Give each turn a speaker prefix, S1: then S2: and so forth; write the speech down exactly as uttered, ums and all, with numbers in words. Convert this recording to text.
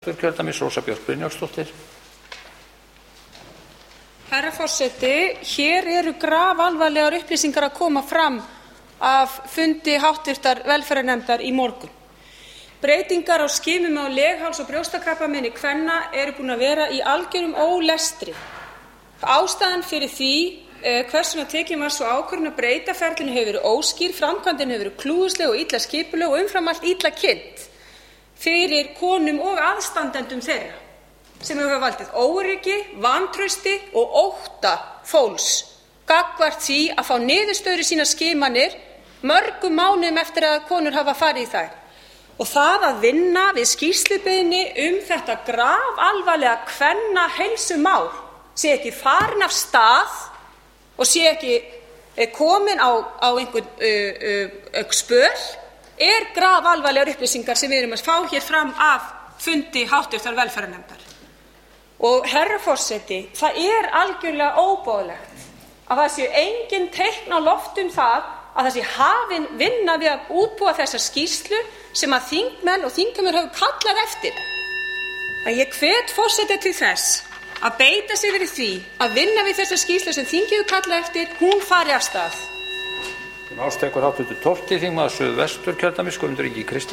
S1: Kjördæmis Rósa Björk Brynjólfsdóttir.
S2: Herra forseti, hér eru grafalvarlegar upplýsingar að koma fram af fundi háttvirtrar velferðarnefndar í morgun. Breytingar á skimum á legháls- og brjóstakrabbameini kvenna eru búin að vera í algjörum ólestri. Ástæðan fyrir því eh, hvers vegna tekin var svo ákvörðun að breyta ferlinu hefur verið óskýr, framkvæmdin hefur verið klúðusleg og illa skipuleg og umfram allt illa kynnt fyrir konum og aðstandendum þeirra, sem hefur valdið óöryggi, vantrausti og ótta fólks gagnvart því að fá niðurstöður í sínar skimanir mörgum mánuðum eftir að konur hafa farið í þær. Og það að vinna við skýrslubeiðni um þetta grafalvarlega kvennaheilsumál sé ekki farin af stað og sé ekki komin á, á einhvern uh, uh, spöl er grafalvarlegar upplýsingar sem við erum að fá hér fram af fundi háttvirtrar velferðarnefndar. Og herra forseti, það er algjörlega óboðlegt að það séu engin teikn á loft um það að það sé hafin vinna við að útbúa þessa skýrslu sem að þingmenn og þingheimur hafa kallað eftir. Að ég hvet forseta til þess að beita sig fyrir því að vinna við þessa skýrslu sem þingið hefur kallað eftir, hún fari af stað.
S1: Máls tekur háttvirtur tólfti þingmaður Suðvesturkjördæmis Guðmundur Ingi Kristinsson.